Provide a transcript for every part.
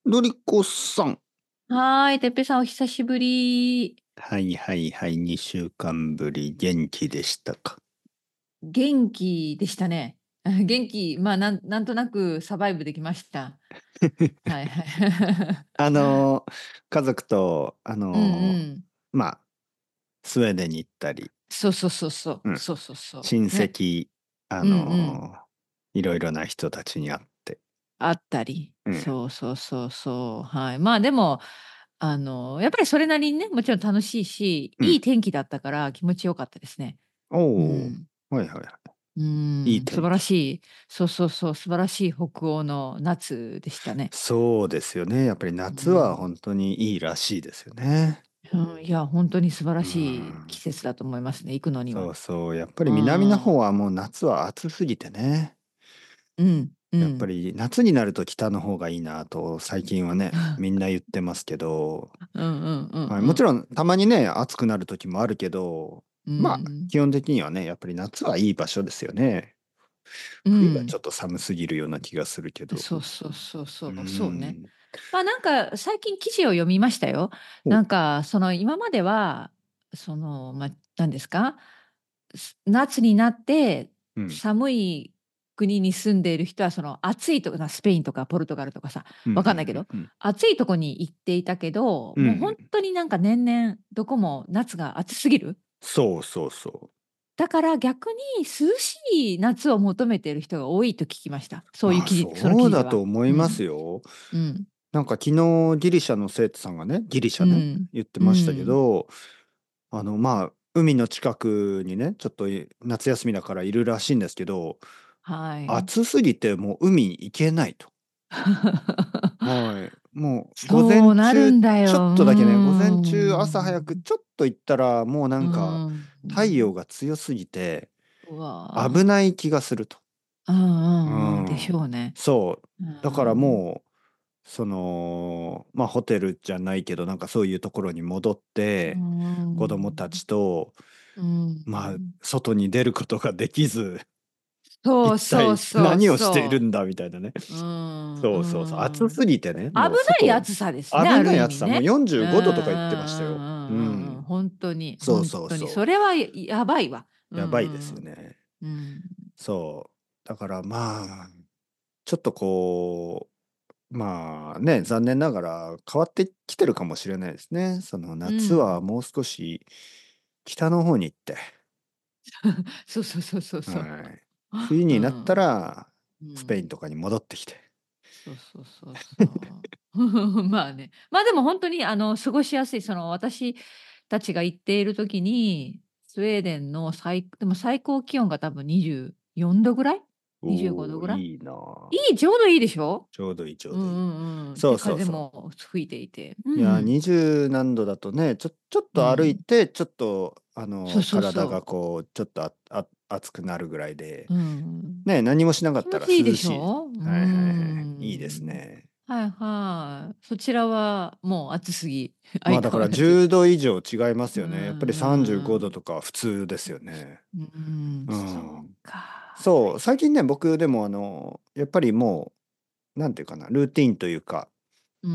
のりこさん。 はーい、てっぺいさんお久しぶり。 はいはいはい、2週間ぶり、元気でしたか？ 元気でしたね。元気、まあなんとなくサバイブできました。はいはい。 あのー家族と、 うんうん。 まあ、スウェーデンに行ったり、 そうそうそうそう。 うん、 そうそうそ親う。ね。 戚、 うんうん。 いろいろな人たちに会って、 あったり。 うん、 そうそうそうそう。はい。まあでも、やっぱりそれなりにね、もちろん楽しいし、 うん。 いい天気だったから気持ちよかったですね。うおー、 ん。 はいはいはうい。いいん。素晴ら天気。 しい。そうそうそう。素晴らしい北欧の夏でしたね。 そうですよね。やっぱりう夏はん。 本当にいいらしいですよね。 うん、いや、本当に素晴らうしい季ん。 節だと思いますね、行くのには。 そうそう。やっぱりう南の方ん。 はもう夏は暑すぎてね。 うん、うやっぱん。 り夏になると北の方がいいなと最近はね、みんな言ってますけど、 うんうんうんはい、 うん。 もちろんたまにね、暑くなる時もあるけど、 うまあん。 基本的にはね、やっぱり夏はいい場所ですよね。冬はちうん。 ょっと寒すぎるような気がするけど。 そうそうそううーそう、そうね。 ん。 まあなんか最近記事を読みましたよ。 お、 なんかその今までは、まあ、何ですか、夏になってうん。 寒い国に住んでいる人はその暑いとこ、スペインとかポルトガルとかさ、 うん、うん、 わかんないけど、 うん。 暑いとこに行っていたけど、 うん。うもう本ん。 当になんか年々どこも夏が暑すぎる。 そうそうそだから逆に涼しい夏を求めている人が多いと聞きました。 う。まあそういうそのそうだと記事では。 思いますうん。 よ。 うん。 なんか昨日ギリシャの生徒さんがね、ギリシャね、 うん。 言ってうましたけん。 ど、まあ、海の近くにね、ちょっと夏休みだからいるらしいんですけど、 はい。 暑すぎてもう海に行けないと。はい。もう午前そうなる中、 んだよ。 ちょっうーとだけね、午前中朝早くん。 ちょっと行ったらもうなうーんか太陽ん。 が強すぎてうわー。 危ない気がすると。 うんううんうん。でしん。 ょうね。 そう。 うだからん。 もう、まあホテルじゃないけどなんかそういうところに戻っうて子供たん。 ちとうまあ、 ん。 外に出ることができず、 そう一そうそう体何をしているそんだみたいなね。 う。うん。 そうそうそう。暑うん。 すぎてね、 危もうない外、 暑さですね、 危あるない暑さ、もう意味ね。うん 45度とか言ってましたよ。ううん。 ん。 本当に、 そう本当に。 そうそう。 それはやばいわ。うやばいですよんね。 うん。うん。 そう。だからまあ、ちょっとこう、まあね、残念ながら変わってきてるかもしれないですね。そのう夏はん。 もう少し北の方に行って、 そうそうそうそうそう。 はい。冬になったうん。 らスペインうん。 とかに戻ってきて。 そうそうそうそう。まあね。まあでも本当に過ごしやすい、私たちが行っている時に、スウェーデンのでも最高気温が多分24度ぐらい？25度おー、 ぐらい？ いいなあ。 ちょうどいいでしょ？ ちょうどいい、ちょううんどいい。 うんうん。で、 そうそうそ風も吹いていて。うう。いや、 んうん。 20何度だとね、ちょっと歩いうん。 て、ちょっと、 そうそう体がそこう、ちょっと熱くなるぐらいで、 う。うん。 ね、何もしなかっ気たら持ちいいで涼しい。 しょ？うはいはいはい。いいですん。 ね。 はいはい。そちらはもう暑すぎ、相まあだから変わらず。 10度以上違いますうよね。やっぱり35度んとか普通ですよね。うそうん。 か、大そう、最変。 近ね、僕でもやっぱりもう、なんていうかな、ルーティンというか、 うん。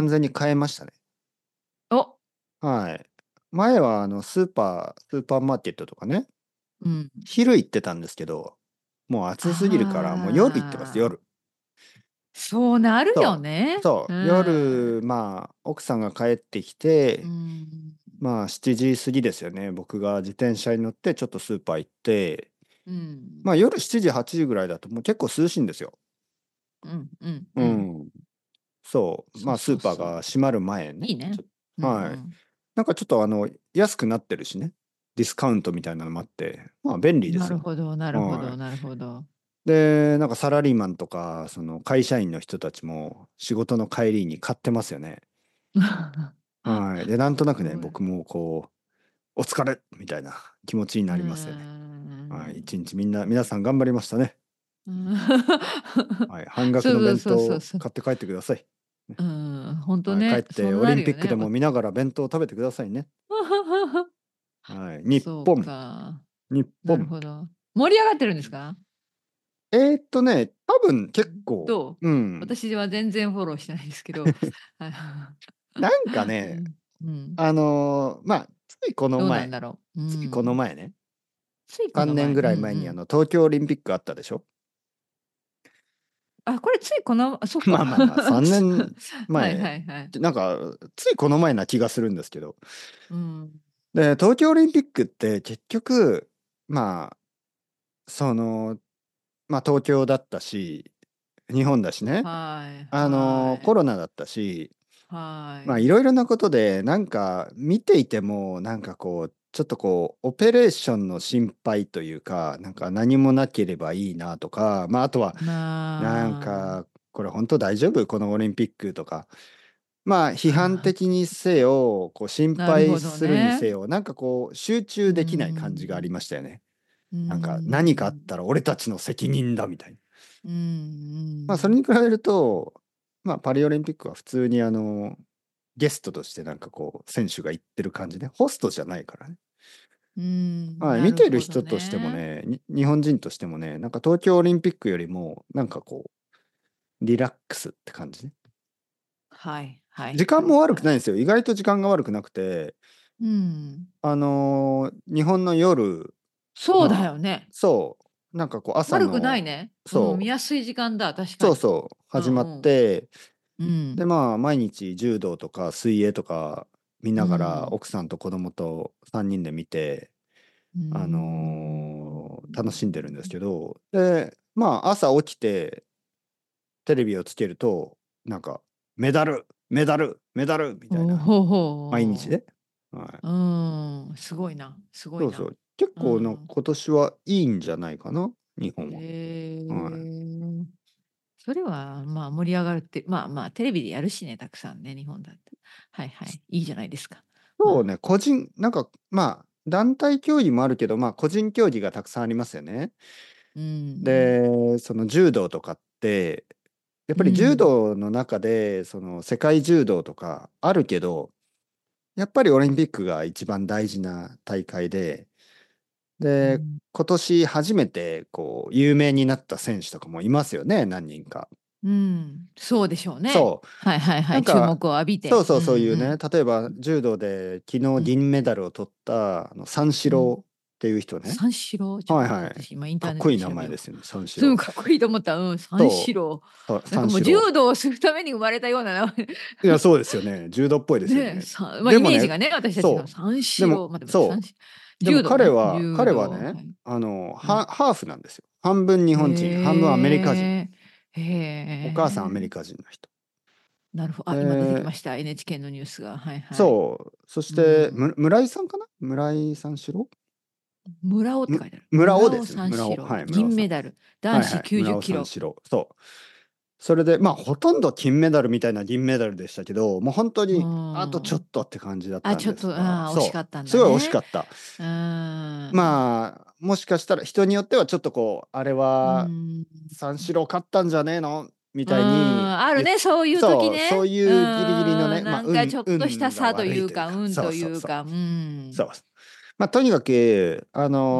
完全に変えましたね。 お、 はい。前はスーパーマーケットとかね、 うん。 昼行ってたんですけど、もう暑すぎるからもう夜行ってます、 ああ、 夜。 そうなるよそね。う夜、 ん。 まあ、奥さんが帰ってきうて、 ん。 まあ、7時過ぎですよね。僕が自転車に乗ってちょっとスーパー行って、 うん。 まあ夜7時、8時ぐらいだともう結構涼しいんですよ。 うん。うん。 ううん。 ん。そう。 そうまあスーパーそうそう。 が閉まる前ね。 いいね。うんうはい。 ん。 なんかちょっと安くなってるしね。ディスカウントみたいなのもあって、まあ便利ですよ。 なるほど、なるほど、 はい。 なるほど。 で、なんかサラリーマンとか、その会社員の人たちも仕事の帰りに買ってますよね。はい。で、なんとなくね、 すごい。 僕もこう、お疲れみたいな気持ちにうーなりますよね。はい。一ん。 日皆さん頑張りましたね。 うん。 はい。半額のそう弁そうそうそうそう。 当買って帰ってください。ね。 うん、ほんとはい。帰っね、そうてオリンピックなるよね。 でも見ながら弁当を食べてくださいね。はい。日そう本。 か。 日本。 なるほど。盛り上がってるんですか？ ね、 多分結構、 どう？ うん。 私は全然フォローしてないですけど。はい。 なんかね、 うん、うん。 まあ、ついこのどうなん前だろう。うついこのん。 前ね、 ついこの 3年前。うんうぐらい前にん。 東京オリンピックあったでしょ？ あ、これついこのそっか。 まあまあまあ、3年はいは前、 いはい。 なんか、ついこの前な気がするんですけど。 うん。 で、東京オリンピックって結局、まあ、その、まあ東京だったし、日本だしね、 はいはい。 コロナだったし、まあいはい。 ろいろなことで、なんか見ていても、なんかこう、ちょっとこう、オペレーションの心配というか、なんか何もなければいいなとか、まああとは、なんまあ、 か、これ本当大丈夫このオリンピックとか、まあ批判はあ、 的にせよ、こう心なるほど配するにせね。 よ、なんかこう集うー中できない感じがありん。 ましたよね。 うーなんか何かあっん。 たら俺たちの責任だみたいな。 うんうまあそれん。 に比べると、まあパリオリンピックは普通にゲストとしてなんかこう選手が行ってる感じね。ホストじゃないからね。 うん、 はい、 な見てるるほど人としてもね。 ね、日本人としてもね、なんか東京オリンピックよりもなんかこうリラックスって感じね。 はいはい時間も悪はいはい。 くないんですよ。意外と時間が悪くなくて、 うん。 日本の夜、 そうだまあ、 よね。 そう、なんかこう朝悪くないの、 ね。うん、見そう、 やすい時間だ、確かそうに。 そう、始まっうんうん。 て、 うで、 ん。 まあ、毎日柔道とか水泳とか見うながら、 ん。 奥さんと子供と3人で見て、 うーん。 楽しんでるんですけど、で、まあ、朝起きて、テレビをつけると、なんか、メダル、メダル、メダルみたいな、 おほほ。 毎日で。はい。 うーん、すごいな、すごいな。 そうそう。結う構ん。 今年はいいんじゃないかな、日本は。 へはい。 え。それは、まあ、盛り上がるって、まあまあ、テレビでやるしね、たくさんね、日本だって。はいはい、いいじゃないですか。うん。 そうね、なんか、まあ、団体競技もあるけど、まあ、個人競技がたくさんありますよね。 うん。 で、その柔道とかって、やっぱり柔うん。 道の中で、その世界柔道とかあるけど、やっぱりオリンピックが一番大事な大会で、 うん。 今年初めてこう有名になった選手とかもいますよね、何人か。 うん、そうでしょうね。 そう。 はいはいはい、注なんか、 目を浴びて。うんそうそうそういうね、 うん。 例えば柔道で昨日うん。 銀メダルを取った三四うん。 郎っていう人ね。 三四郎、ちょっと待って、 はいはい。 私今インターネットかっこいい名で調べよう。 前ですよね、三四郎。 すぐかっこいいと思った。うん、三四そ郎。 う、 なんかもう三四郎。 柔道をするために生まれたような名前。 いや、そうですよね。柔道っぽいですよねえ、 ね。 まあ、イでもね、 メージがね、私たちのそう。 三でも、 四郎、待って待って、 そう。でも柔道ね、柔彼はね、 道、はい。うん。 ハーフなんですよ。半分日本人、半分アメリカ人。 へえ、へお母さんアメえ。 リカ人の人。 なるほど。あ、今出てきで、 ました。NHK のニュースが。はいはい。 そう。そしうて、 ん。 村井さんかな、村井三四郎。 村尾って書いてある。 村尾村尾ですね。村尾。 三四郎、 はい、村尾さん。 銀メダル、男子はいはい。村尾 90キロ。 三四郎。そう。それで、まあ、ほとんど金メダルみたいな銀メダルでしたけど、もう本当うに、あとちょっん。 とって感じだっあ、 たんちょっと、 ですが、 惜しそう。 かったんすごい惜しかだね。 った。 うん。 まあ、もしかしたら人によってはちょっとこう、あれうはん。 三四郎勝ったんじゃねえのみうーたいにん、あるね、そういう時そう、 ね。 そうういうギリギリのーん、 ね、まあ、 なんかちょっとした運が差と悪いうか、 いというか、 運とそうそうそう。 いうか、うん。 そう。まあ、とにかく、 うん。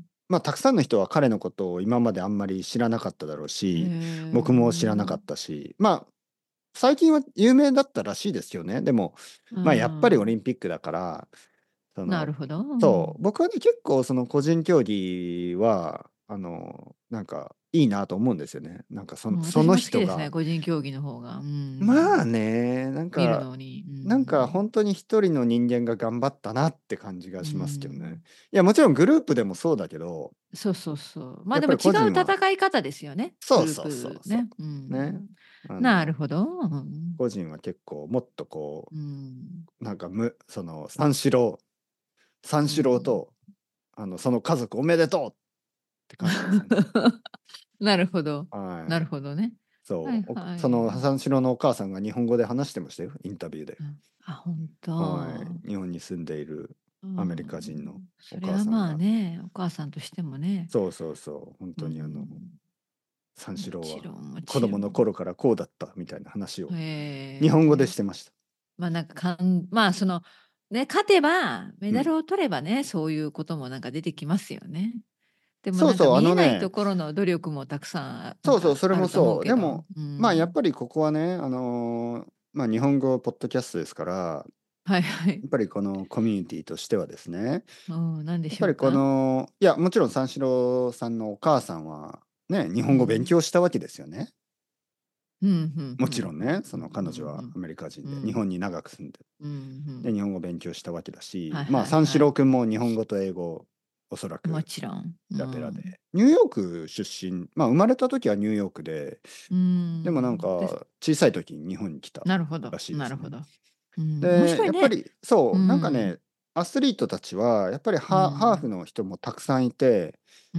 まあ、たくさんの人は彼のことを今まであんまり知らなかっただろうへし、僕も知らなかっえ。 たし、まあ、最近は有名だったらしいですよね。でも、 うまあ、やっぱりオリん。 ンピックだから、その、 なるほど。うん。 そう、僕はね、結構その個人競技は、なんかいいなと思うんですよね。なんかうん、 その私も好きですね、 人が、 個人競技の方が。うん。 まあね、 見るのに。うなんかん。 本当に一人の人間が頑張ったなって感じがうしますけどね。 ん。 いや、もちろんグループでもそうだけど、 そうそうそう。ま、 やっぱりでも違う個人は、 戦い方ですよね、グルーそうそうそうそプね。うう。ね。 ん。 あの、 なるほど。うん。 個人は結構もっとこうん。 う、なんか三四郎うん。 と、その家族おめでとうって感じですよね。 なるほど。なるはい。 ほどね。はいそう、 はい。 その三四郎のお母さんが日本語で話してましたよ、インタビューで。 うん。あ、本は当。 い。日本に住んでいるうアメリカ人のん。 おそれはまあ母さんが、 ね、お母さんとしてもね。 そうそうそう、本う当にん。 三も四郎はちろんも子ちろん。 供の頃からこうだったみたいな話を日本語でへえ。 してました。 ま、なんか、まあ、その、ね、勝てば、メうん。 ダルを取ればね、そういうこともなんか出てきますよね。 でもそうそう、 なんか見えないところの努力もたくさんなんそうそう、それかあると思うもそう。 けど。 でも、 うまあやっん。 ぱりここはね、まあ日本語ポッドキャストですから、 はいはい。 やっぱりこのコミュニティとしてはですね、 うん、なんでやっぱりこしょうか？ の、いや、もちろん三四郎さんのお母さんはね、日本語勉うん。 強したわけですよね。 うん、ふんもふんふんちろんね、そのふん、うん、 彼女はアメリカ人で、日うん。 本に長く住んで、 うん、ふで、 ん。 日本語勉強したわけだし、 はいまあはいはい。 三四郎くんも日本語と英語、おそらもくちろん。うペラペラん。 で。ニューヨーク出身、まあ生まれた時はニューヨークで、 うでもなんん。 か小さい時に日本に来たなるほど、 らしいですね。 なるほど。うん、面で、 白いね。 やっぱりうそう、なんかん。 ね、アスリートたちは、やっぱりうハーフん。 の人もたくさんいて、 うん。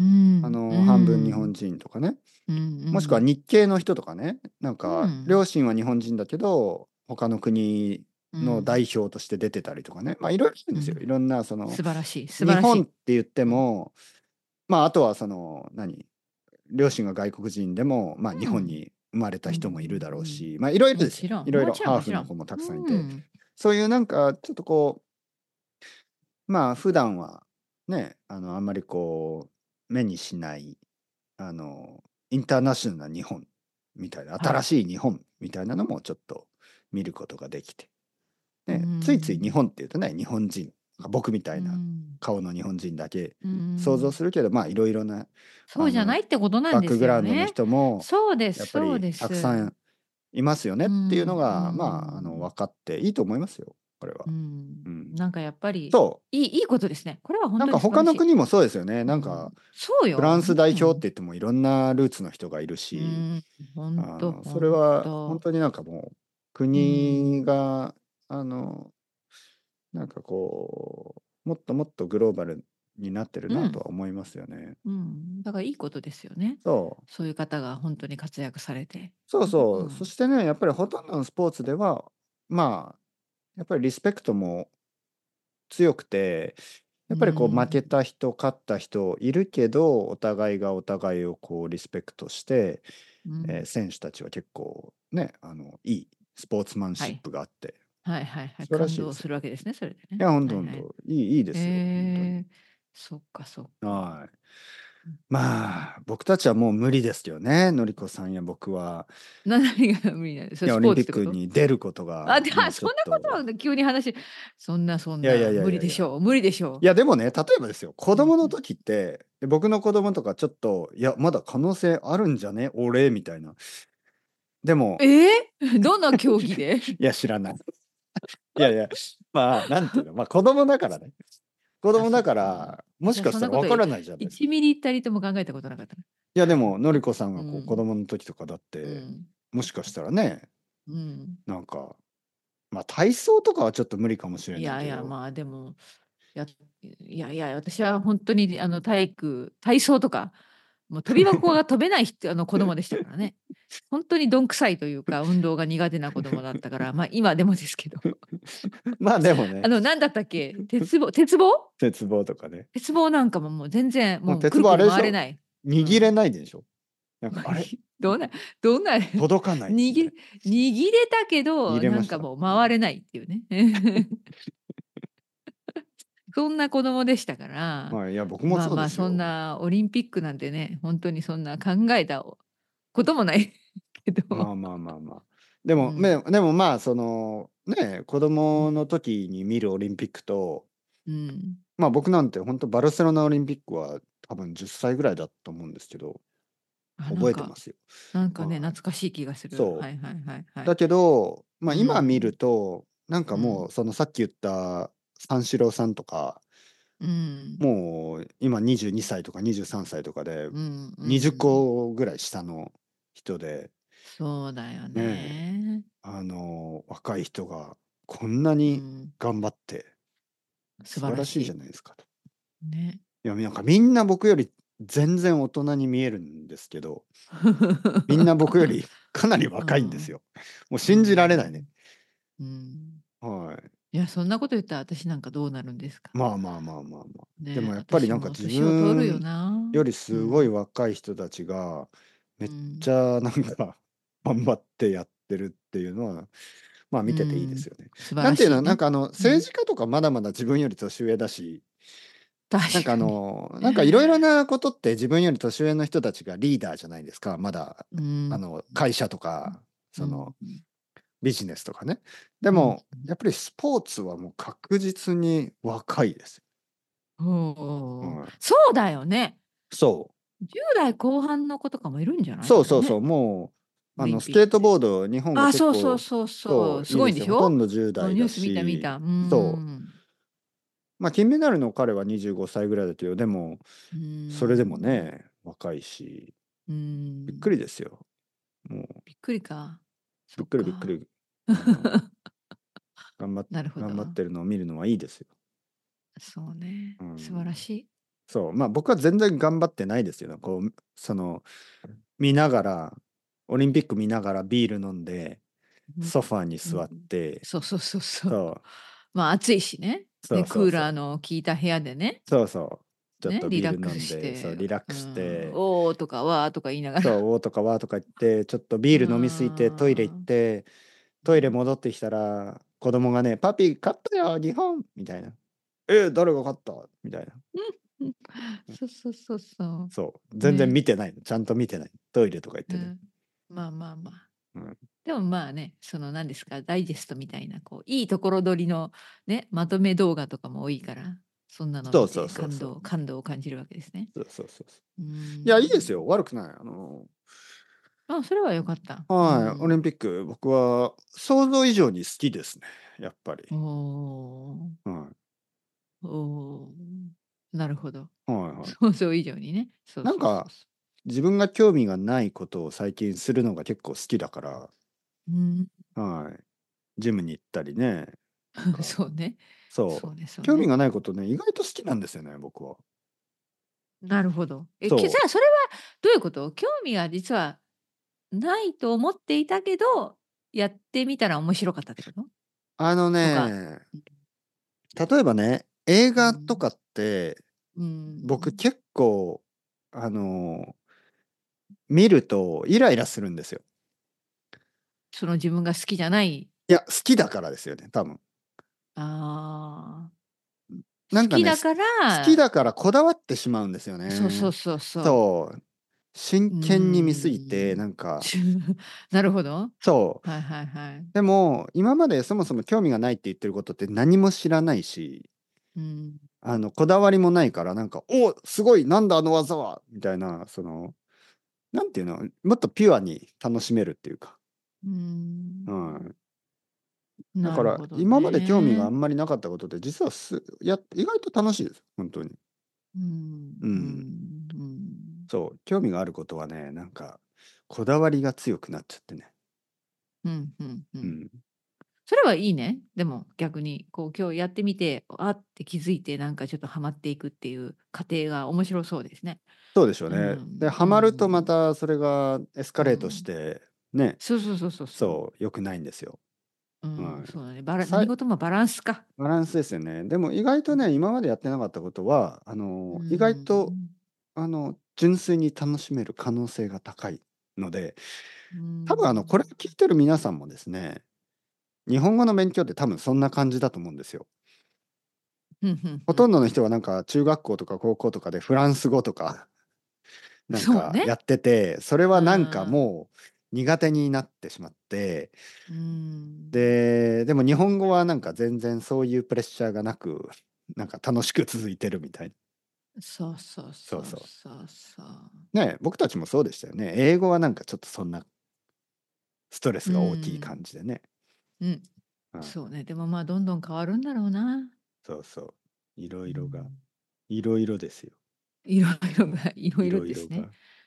う半分日本ん。 人とかね、 うんうもしくはん。 日系の人とかね、なんうかん。 両親は日本人だけど、他の国のうん。 代表として出てたりとかね、まあいろいろいるんですよ。 うん。 いろんな、 素晴らしい、素晴日本っらしい。 て言ってうん。 も、まああとは両親が外国人でも、まあ日うん。 本に生まれたうん人もいるだろううん。 し、まあいろいろですよ。 もちろん、 いろいろもちろんハーもちろん。 フの子もたくさんいて、 うん。 そういうなんかちょっとこう、まあ普段はね、あんまりこう、目にしない、あの、インターナショナルな日本みたいな、新はい。 しい日本みたいなのもちょっと見ることができて、 うね、ついつい日ん。 本っていうとね、日本人、僕みたういなん。 顔の日本人だけう想像ん。 するけど、まあいろいろな、 そうじゃないってことなんバックですグラウンドのよね。 人もそうです、 やっぱそうです。 りたくさんいますよねうっていうのん、うが、まあ、 ん、 分かっていいと思いますよ、これは。 うん。 うん。 なんかやっぱり、 そう。 いいことですね。これは本当なんかに素晴らしい。 他の国もそうですよね。 うん。 なんかそうよ。 フランス代表ってうん。 言ってもいろんなルーツの人がいるし、 うん。本当それ本は本当。 当になんかもううん。 国が、なんかこう、もっともっとグローバルになってるなとうん。 は思いますよね。 うん。だからいいことですよね。 そう。 そういう方が本当に活躍されて。 そうそう。そうん。 してね、やっぱりほとんどのスポーツでは、まあ、やっぱりリスペクトも強くて、 うやっぱりこう負けん。 た人、勝った人いるけど、お互いがお互いをこうリスペクトして、 うん。 選手たちは結構ね、いいスポーツマンシッはい。 プがあって、 はいはいはい。 素晴ら感動しいですよね。 するわけですね、それでね。 いや、ほんとはいはい。 ほんと、いいですよ、本当に。 そっかそっか。 はい。まあ、僕たちはもう無理ですよね、のりこさんや僕は。 何が無理なんです？それいや、 スオリンピッポーツってこと？ クに出ることが、 あ、 もうちょっそんなことと、 は急に話そんなそんいやいやいやな無いやいや。 理でしょう、無理でしょいや、でもね、例えばですよ、子う。うん供のうん。 時って、で、僕の子供とかちょっと、いや、まだ可能性あるんじゃね、俺みたいな。でも、 ええ？どんな競技で？ いや、知らない。いやいや、まあ、なんていうの、まあ、子供だからね。子あ、 供だそっか。 から、もし私はかしたらわかそんなことらないじゃないですか。 1ミリたりとも考えたことなかったな。 いや、でも、のりこさんがこう子うん。 供の時とかだって、 うん。 もしかしたらね、 うん。 なんか、まあ、体操とかはちょっと無理かもしれいやいや、 ないけど、 まあ、でも、やいやいや、私は本当に体操とか、もう跳び箱が飛べない子供でしたからね。本当にどんくさいというか、運動が苦手な子供だったから、ま、今でもですけど。 まあでもね、 なんだったっけ、鉄棒？ 鉄棒とかね。 鉄棒なんかももう全然、 もう鉄もうくるくる棒あれでしょ、 回れない。う握れん。 ないでしょ。なんか、あれ、 どんなどんな届かないみたいな。 握れたけど、 握れました。 なんかもう回れないっていうね。そんな子供でしたから、 まあ、いや、僕もまあまあ、そんそうですよ。 なオリンピックなんてね、本当にそんな考えたこともないけど。 まあまあまあまあ。でも、 うん、 でもまあ、ね、子供のうん、 時に見るオリンピックと、 うん。 まあ僕なんて本当バルセロナオリンピックは多分10歳ぐらいだと思うんですけど、 あ、 覚えてますよ。 なんかね、 はい。 懐かしい気がする。 そう。 はいはいはいはい。 だけど、まうあ今見るん、 と、なんかうん、 もう、そのさっき言った三四郎さんとか、 うん、 もう今22歳とか23歳とかで、 うん、う 20 ん。 個ぐらい下の人で、 そうだよねえ、 ね。 若い人がこんなにうん、 頑張って素素晴らしいじゃ晴らしないですかと。 い。ね。 いや、なんかみんな僕より全然大人に見えるんですけど、みんな僕よりかなりう若いんですん、 よ。もうう信じられないね。 ん、うん。 はい。 いや、そんなこと言ったら私なんかどうなるんですか。 まあまあまあまあまあ。でね、 もやっぱり私もなんか自年を取るよ分な。 よりすごいうん、 若い人たちがめっちうん、 ゃなんか頑張ってやってるっていうのは、まあう見てていいですん。 よね。 素晴なんていうの、なんらしいね。 かうん。 政治家とかまだまだ自分より年上だし、 なんか確かに。 なんかいろいろなことって自分より年上の人たちがリーダーじゃないですか。まだ、 うん。 会社とか、 うん。 ビジネスとかね。でうん。 も、やっぱりスポーツはもう確実に若いです。うおお、 ん。 そうだよね。 そう。 10代後半の子とかもいるんじゃない？多分ね。 そうそうそう。もう、 オリンスケートピックで。 ボード、日本があ、 結構、 そう、すそう、いいですよ。ほとんごいんでしょ？ ど10 うん、 代だニュース見た見し、 た。 そう。まあ、金メダルの彼は25歳ぐらいだけど、でも、 うーそれでもん。 ね、若いし、 うーびっくりん。 ですよ。もう、 びっくりか。そっびっくりびっくか。 り。あの、頑張っ、 なるほど。 頑張ってるのを見るのはいいですよ。 そうね、 う素晴らん。 しい。 そう。まあ、僕は全然頑張ってないですよ。見ながら、オリンピック見ながらビール飲んで、 うん。 ソファーに座っうん。 て、 そう。 そう、 まあ、暑いしね。ね、 そうそうクーラーそう。 の効いた部屋でね、 そうそう。ちょっね、 とビールリラックス飲んで、そう、 して、 リラックスしうん、 て、 おおとかわーとか言いながら。 そう、おーとかわーとか言って、ちょっとビうール飲みすぎてトイレ行っーん。 て、トイレ戻ってきたら、子供がね、パピー勝ったよ、日本みたいな。誰が勝ったみたいな。 うん。そう。 そう、全然ね。 見てないの。ちゃんと見てない。トイレとか行ってね。 うん。まあ。 うん、 でもまあね、その何ですか、ダイジェストみたいな、こう、いいところ取りのね、まとめ動画とかも多いから、そんなのそうそう見てそうそう。 感動を感じるわけですね。 そう。 うーいや、いいですよ。 ん。 悪くない。 あ、それは良かった。うはい、オリンん。 ピック、僕は想像以上に好きですね。やっぱり。 おお、 はおお、なるほど。 い、はい、はい。 想像以上にね。 なんか、自分が興味がないことを最近するのが結構好きだから、 うん。 はい。ジムに行ったりね。なんか、 そうね。 そう。 そうね。 興味がないことね、意外と好きなんですよね、僕は。 なるほど。じそう。 ゃあそれはどういうこと？興味が実はないと思っていたけど、やってみたら面白かったってこと？ あのとか。 ね、例えばね、映うん。 画とかって、 うん。 僕結構、あの、見るとイライラするんですよ。 その自分が好きじゃないいや、好きだからですよね、多分。 ああ、好なんかね、 きだか好きらだからこだわってしまうんですよね。 そう。 そう。真うー剣に見すぎて、 ん。なるほど。 そう。 はい。 でも、今までそもそも興味がないって言ってることって何も知らないし、 うん。 こだわりもないから、なんか、おすごい、なんだあの技はみたいな、なんていうの、もっとピュアに楽しめるっていうか。 うーん。 うん。だから、 なるほど今まで興味があね。 んまりなかったことで、実は意外と楽しいです。本当に。うん。 うん。 そう。興味があることはね、なんか、こだわりが強くなっちゃってね。 うん。 うん。 それはいいね。でも逆に、こう今日やってみて、あって気づいてなんかちょっとハマっていくっていう過程が面白そうですね。 そうでしょううね。で、 ん、 ハマるとまたそれがエスカレートしうん。 て、ね、 そう。 そう、良くないんですよ。 うん、 はい。 そうだね。 さい何事もバランスか。 バランスですよね。でも意外とね、今までやってなかったことは、 う意外と、 ん。 純粋に楽しめる可能性が高いので、 う多分これん。 聞いてる皆さんもですね、日本語の勉強って多分そんな感じだと思うんですよ。ほうん。 とんどの人はなんか中学校とか高校とかでフランス語とかなんそうね。 かやってて、それうはなんかん。 もう苦手になってしまって、 うん。 でも日本語はなんか全然そういうプレッシャーがなく、なんか楽しく続いてるみたいな。そうそう。 そう。 ね、僕たちもそうでしたよね。英語はなんかちょっとそんなストレスうが大きい感ん。 じでね。 うん。 うん、 そうね。でもまあどんどん変わるんだろうな。 そうそう。いろういろが、 ん。 いろいろですよ。 いろいろがいろいろいろいろが。 ですね。